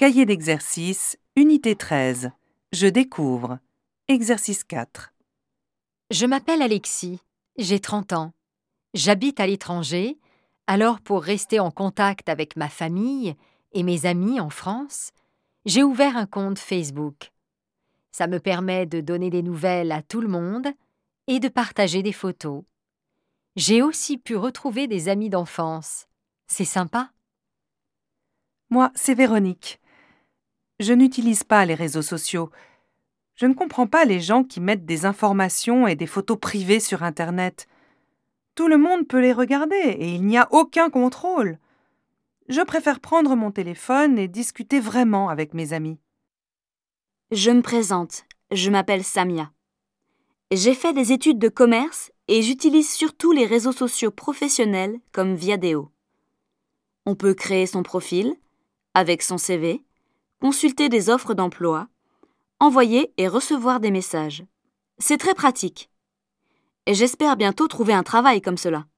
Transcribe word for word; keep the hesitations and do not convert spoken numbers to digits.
Cahier d'exercice, unité treize. Je découvre. Exercice quatre. Je m'appelle Alexis, j'ai trente ans. J'habite à l'étranger, alors pour rester en contact avec ma famille et mes amis en France, j'ai ouvert un compte Facebook. Ça me permet de donner des nouvelles à tout le monde et de partager des photos. J'ai aussi pu retrouver des amis d'enfance. C'est sympa. Moi, c'est Véronique. Je n'utilise pas les réseaux sociaux. Je ne comprends pas les gens qui mettent des informations et des photos privées sur Internet. Tout le monde peut les regarder et il n'y a aucun contrôle. Je préfère prendre mon téléphone et discuter vraiment avec mes amis. Je me présente, je m'appelle Samia. J'ai fait des études de commerce et j'utilise surtout les réseaux sociaux professionnels comme Viadeo. On peut créer son profil, avec son C V, consulter des offres d'emploi, envoyer et recevoir des messages. C'est très pratique. Et j'espère bientôt trouver un travail comme cela.